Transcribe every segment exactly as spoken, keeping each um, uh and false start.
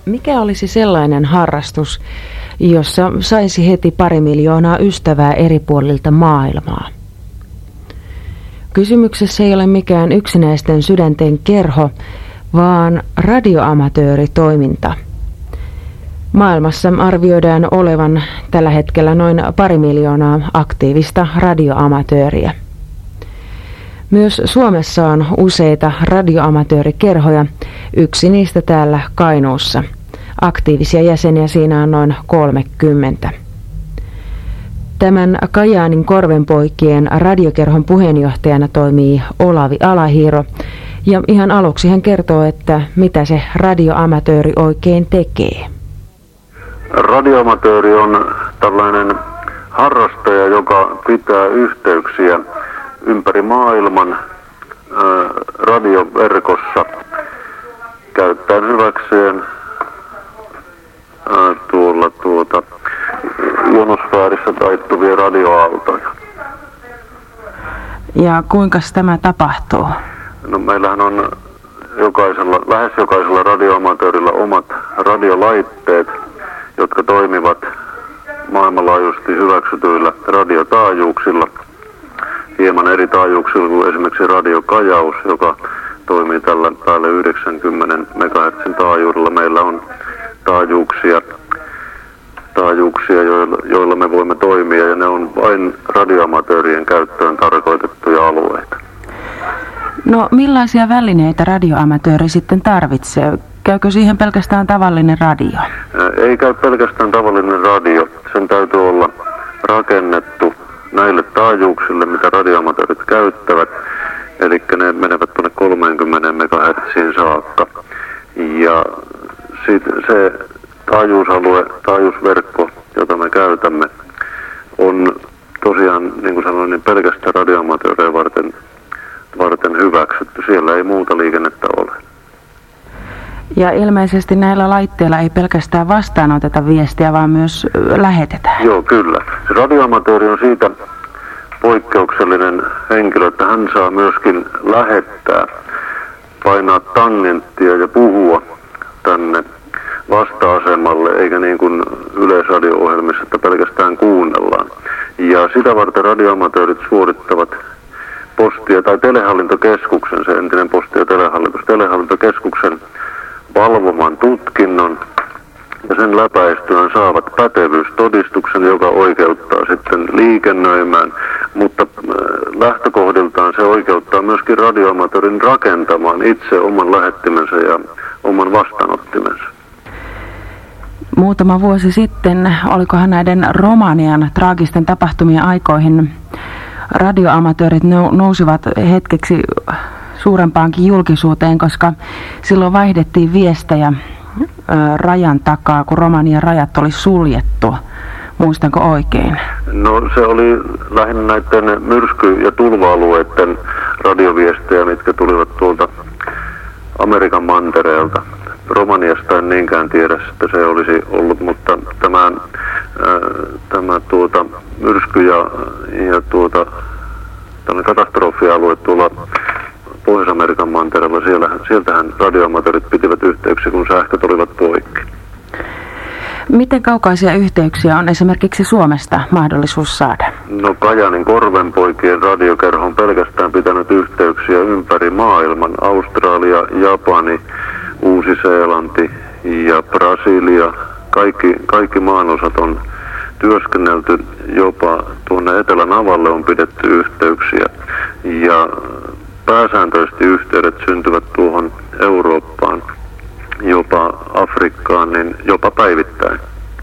Mikä olisi sellainen harrastus, jossa saisi heti pari miljoonaa ystävää eri puolilta maailmaa? Kysymyksessä ei ole mikään yksinäisten sydänten kerho, vaan radioamatööritoiminta. Maailmassa arvioidaan olevan tällä hetkellä noin pari miljoonaa aktiivista radioamatööriä. Myös Suomessa on useita radioamatöörikerhoja, yksi niistä täällä Kainuussa. Aktiivisia jäseniä siinä on noin kolmekymmentä. Tämän Kajaanin Korvenpoikien radiokerhon puheenjohtajana toimii Olavi Alahiiro. Ja ihan aluksi hän kertoo, että mitä se radioamatööri oikein tekee. Radioamatööri on tällainen harrastaja, joka pitää yhteyksiä ympäri maailman ää, radioverkossa käyttäen hyväkseen ää, tuolla tuota ionosfäärissä taittuvia radioaaltoja. Ja kuinka tämä tapahtuu? No, meillähän on jokaisella, lähes jokaisella radioamatöörillä omat radiolaitteet, jotka toimivat maailmanlaajuisesti hyväksytyillä radiotaajuuksilla. Hieman eri taajuuksilla kuin esimerkiksi radiokajaus, joka toimii tällä päälle yhdeksänkymmentä megahertsin taajuudella. Meillä on taajuuksia, taajuuksia joilla, joilla me voimme toimia, ja ne on vain radioamatöörien käyttöön tarkoitettuja alueita. No, millaisia välineitä radioamatööri sitten tarvitsee? Käykö siihen pelkästään tavallinen radio? Ei käy pelkästään tavallinen radio. Sen täytyy olla rakennettu näille taajuuksille, mitä radioamatöörit käyttävät. Eli ne menevät tuonne kolmekymmentä megahertsiin saakka. Ja sit se taajuusalue, taajuusverkko, jota me käytämme, on tosiaan, niin kuin sanoin, niin pelkästään radioamatöörejä varten, varten hyväksytty. Siellä ei muuta liikennettä ole. Ja ilmeisesti näillä laitteilla ei pelkästään vastaanoteta viestiä, vaan myös lähetetään. Joo, kyllä. Se radioamatööri on siitä poikkeuksellinen henkilö, että hän saa myöskin lähettää, painaa tangenttia ja puhua tänne vasta-asemalle, eikä niin kuin yleisradio-ohjelmissa, että pelkästään kuunnellaan. Ja sitä varten radioamatöörit suorittavat postia tai telehallintokeskuksen, se entinen posti- ja telehallitus, telehallintokeskuksen valvoman tutkinnon, ja sen läpäistyään saavat pätevyystodistuksen, joka oikeuttaa sitten liikennöimään, mutta lähtökohdiltaan se oikeuttaa myöskin radioamatöörin rakentamaan itse oman lähettimensä ja oman vastaanottimensa. Muutama vuosi sitten, olikohan näiden Romanian traagisten tapahtumien aikoihin, radioamatöörit nousivat hetkeksi suurempaankin julkisuuteen, koska silloin vaihdettiin viestejä ö, rajan takaa, kun Romanian rajat oli suljettu. Muistanko oikein? No, se oli lähinnä näiden myrsky- ja tulva-alueiden radioviestejä, mitkä tulivat tuolta Amerikan mantereelta. Romaniasta en niinkään tiedä, että se olisi ollut, mutta tämä, ää, tämä tuota, myrsky- ja, ja tuota, katastrofialue tuolla Pohjois-Amerikan mantereella, siellä, sieltähän radioamatöörit pitivät yhteyksiä, kun sähköt olivat poikki. Miten kaukaisia yhteyksiä on esimerkiksi Suomesta mahdollisuus saada? No, Kajaanin Korvenpoikien radiokerho on pelkästään pitänyt yhteyksiä ympäri maailman. Australia, Japani, Uusi-Seelanti ja Brasilia. Kaikki, kaikki maanosat on työskennelty, jopa tuonne Etelänavalle on pidetty yhteyksiä. Ja pääsääntöisesti yhteydet syntyvät tuohon Eurooppaan, jopa Afrikkaan, niin jopa päivittäin.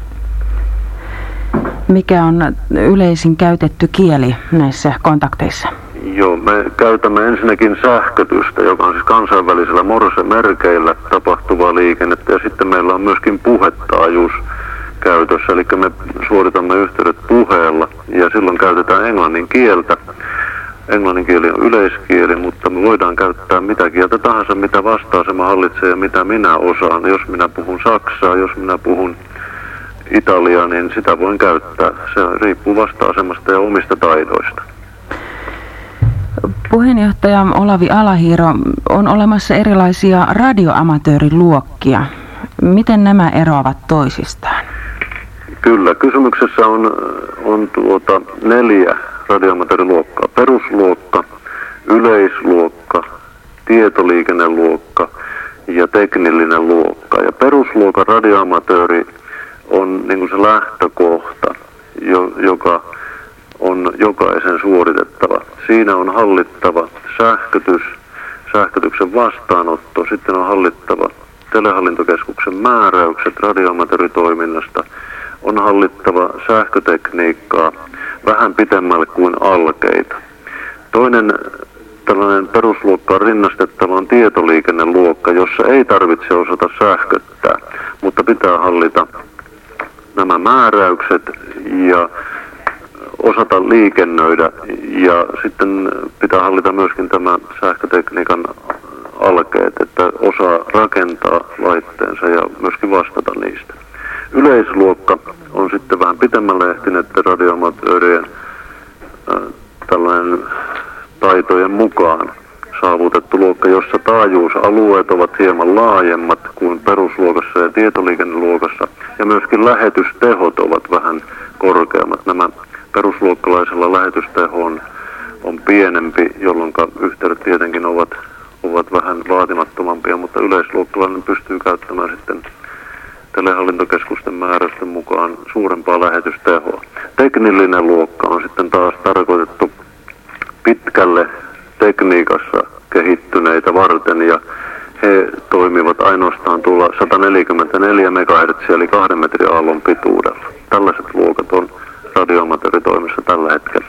Mikä on yleisin käytetty kieli näissä kontakteissa? Joo, me käytämme ensinnäkin sähkötystä, joka on siis kansainvälisellä morsemerkeillä tapahtuvaa liikennettä, ja sitten meillä on myöskin puhetaajuus käytössä, eli me suoritamme yhteydet puheella, ja silloin käytetään englannin kieltä. Englannin kieli on yleiskieli, mutta me voidaan käyttää mitä kieltä tahansa, mitä vasta-asema hallitsee ja mitä minä osaan. Jos minä puhun saksaa, jos minä puhun italiaa, niin sitä voin käyttää. Se riippuu vasta-asemasta ja omista taidoista. Puheenjohtaja Olavi Alahiiro, on olemassa erilaisia radioamatööriluokkia. Miten nämä eroavat toisistaan? Kyllä, kysymyksessä on, on tuota neljä radioamatööriluokkaa. Perusluokka, yleisluokka, tietoliikenneluokka ja teknillinen luokka. Ja perusluokan radioamatööri on niin kuin se lähtökohta, jo, joka on jokaisen suoritettava. Siinä on hallittava sähkötys, sähkötyksen vastaanotto, sitten on hallittava telehallintokeskuksen määräykset radioamatööritoiminnasta, on hallittava sähkötekniikkaa vähän pitemmälle kuin alkeita. Toinen tällainen perusluokkaan rinnastettava on tietoliikenneluokka, jossa ei tarvitse osata sähköttää, mutta pitää hallita nämä määräykset ja osata liikennöidä, ja sitten pitää hallita myöskin tämä sähkötekniikan alkeet, että osaa rakentaa laitteensa ja myöskin vastata niistä. Yleisluokka on sitten vähän pitemmälle ehtineiden radioamatöörien äh, tällainen taitojen mukaan saavutettu luokka, jossa taajuusalueet ovat hieman laajemmat kuin perusluokassa ja tietoliikenneluokassa, ja myöskin lähetystehot ovat vähän korkeammat. Nämä perusluokkalaisella lähetysteho on, on pienempi, jolloin yhteydet tietenkin ovat, ovat vähän vaatimattomampia, mutta yleisluokkalainen pystyy käyttämään sitten telehallintokeskusten määräysten mukaan suurempaa lähetystehoa. Teknillinen luokka on sitten taas tarkoitettu pitkälle tekniikassa kehittyneitä varten, ja he toimivat ainoastaan tuolla sata neljäkymmentäneljä megahertsiä eli kahden metrin aallon pituudella. Tällaiset luokat on radioamatööritoimissa tällä hetkellä.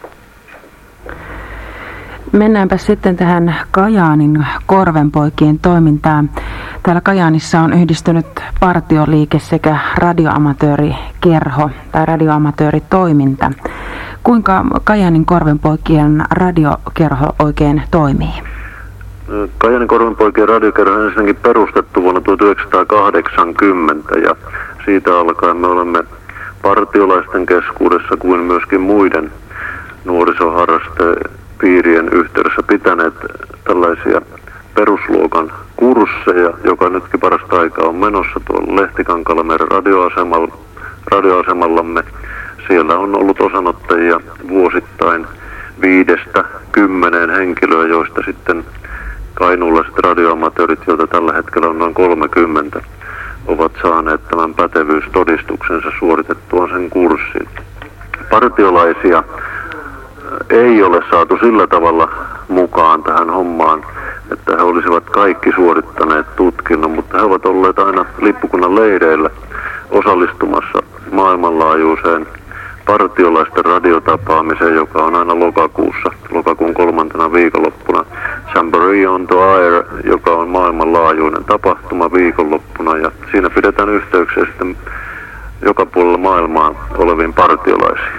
Mennäänpä sitten tähän Kajaanin Korvenpoikien toimintaan. Täällä Kajaanissa on yhdistynyt partioliike sekä radioamatöörikerho tai radioamatööritoiminta. Kuinka Kajaanin Korvenpoikien radiokerho oikein toimii? Kajaanin Korvenpoikien radiokerho on ensinnäkin perustettu vuonna tuhatyhdeksänsataakahdeksankymmentä, ja siitä alkaen me olemme partiolaisten keskuudessa kuin myöskin muiden nuorisoharrastepiirien yhteydessä pitäneet tällaisia perusluokan kursseja, joka nytkin parasta aikaa on menossa tuolla Lehtikankaalla meidän radioasemalla, radioasemallamme. Siellä on ollut osanottajia vuosittain viidestä kymmeneen henkilöä, joista sitten kainuulaiset radioamatöörit, joita tällä hetkellä on noin kolmekymmentä, ovat saaneet tämän pätevyystodistuksensa suoritettua sen kurssin. Partiolaisia ei ole saatu sillä tavalla mukaan tähän hommaan, että he olisivat kaikki suorittaneet tutkinnon, mutta he ovat olleet aina lippukunnan leireillä osallistumassa maailmanlaajuiseen partiolaisten radiotapaamiseen, joka on aina lokakuussa, lokakuun kolmantena viikonloppuna. Jamboree on the Air, joka on maailmanlaajuinen tapahtuma viikonloppuna, ja siinä pidetään yhteyksiä sitten joka puolella maailmaa oleviin partiolaisiin.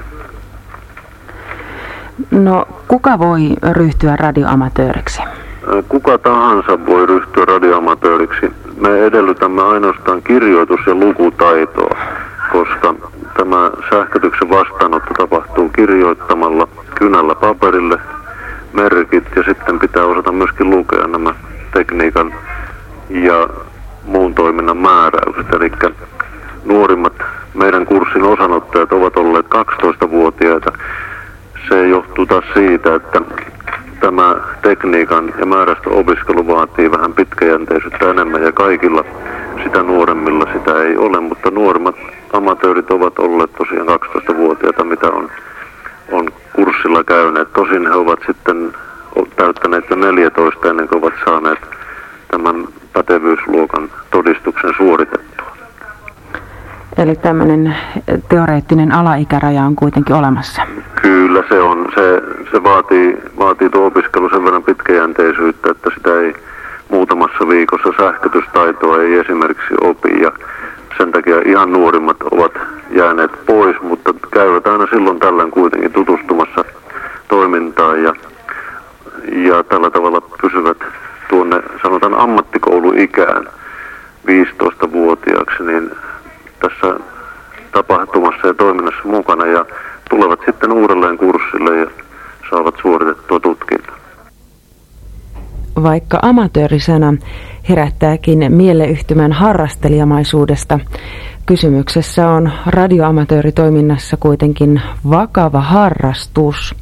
No, kuka voi ryhtyä radioamatööriksi? Kuka tahansa voi ryhtyä radioamatööriksi. Me edellytämme ainoastaan kirjoitus- ja lukutaitoa, koska tämä sähkötyksen vastaanotto tapahtuu kirjoittamalla kynällä paperille merkit, ja sitten pitää osata myöskin lukea nämä tekniikan ja muun toiminnan määräykset. Eli nuorimmat meidän kurssin osanottajat ovat olleet kaksitoistavuotiaita. Se johtuu taas siitä, että tämä tekniikan ja määrästä opiskelu vaatii vähän pitkäjänteisyyttä enemmän, ja kaikilla sitä nuoremmilla sitä ei ole, mutta nuorimmat amatöörit ovat olleet tosiaan kaksitoistavuotiaita, mitä on, on kurssilla käyneet. Tosin he ovat sitten täyttäneet jo neljätoista ennen kuin ovat saaneet tämän pätevyysluokan todistuksen suoritettua. Eli tämmöinen teoreettinen alaikäraja on kuitenkin olemassa. Kyllä se on. Se, se vaatii, vaatii tuo opiskelu sen verran pitkäjänteisyyttä, että sitä ei muutamassa viikossa sähkötystaitoa ei esimerkiksi opi. Ja sen takia ihan nuorimmat ovat jääneet pois, mutta käyvät aina silloin tällöin kuitenkin tutustumassa toimintaan ja, ja tällä tavalla pysyvät tuonne sanotaan ammattikouluikään viisitoistavuotiaaksi niin tässä tapahtumassa ja toiminnassa mukana ja tulevat sitten uudelleen kurssille ja saavat suoritettua tutkinnon. vaikka amatöörisana herättääkin mieleyhtymän harrastelijamaisuudesta, kysymyksessä on radioamatööritoiminnassa kuitenkin vakava harrastus.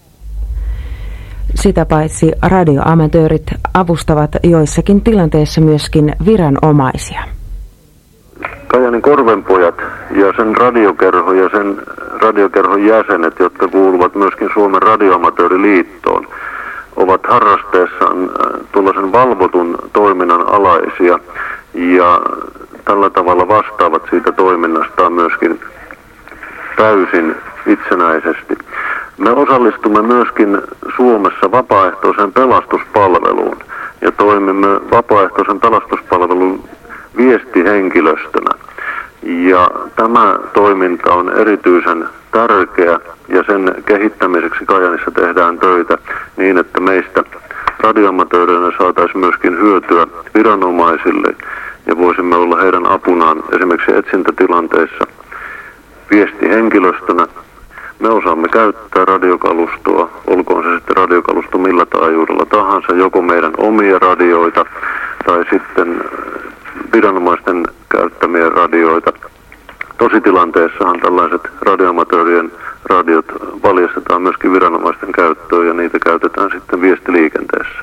Sitä paitsi radioamatöörit avustavat joissakin tilanteissa myöskin viranomaisia. Kajaanin Korvenpojat ja sen radiokerho ja sen radiokerhon jäsenet, jotka kuuluvat myöskin Suomen radioamatööriliittoon, ovat harrasteessaan tuollaisen valvotun toiminnan alaisia ja tällä tavalla vastaavat siitä toiminnastaan myöskin täysin itsenäisesti. Me osallistumme myöskin Suomessa vapaaehtoiseen pelastuspalveluun ja toimimme vapaaehtoisen pelastuspalvelun viestihenkilöstönä. Ja tämä toiminta on erityisen tärkeä ja sen kehittämiseksi Kajaanissa tehdään töitä niin, että meistä radioamatööreillä saataisiin myöskin hyötyä viranomaisille ja voisimme olla heidän apunaan esimerkiksi etsintätilanteissa viestihenkilöstönä. Me osaamme käyttää radiokalustoa, olkoon se sitten radiokalusto millä taajuudella tahansa, joko meidän omia radioita tai sitten viranomaisten käyttämiä radioita. Tositilanteessahan tällaiset radioamatöörien radiot valjastetaan myöskin viranomaisten käyttöön ja niitä käytetään sitten viestiliikenteessä.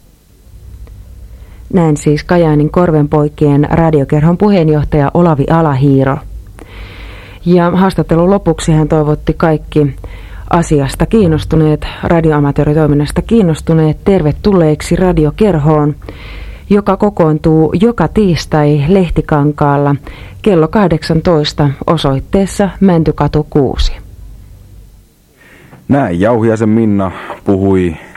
Näin siis Kajaanin Korvenpoikien radiokerhon puheenjohtaja Olavi Alahiiro. Ja haastattelun lopuksi hän toivotti kaikki asiasta kiinnostuneet, radioamatööritoiminnasta kiinnostuneet tervetulleiksi radiokerhoon, joka kokoontuu joka tiistai Lehtikankaalla kello kahdeksantoista osoitteessa Mäntykatu kuusi. Näin Jauhiaisen Minna puhui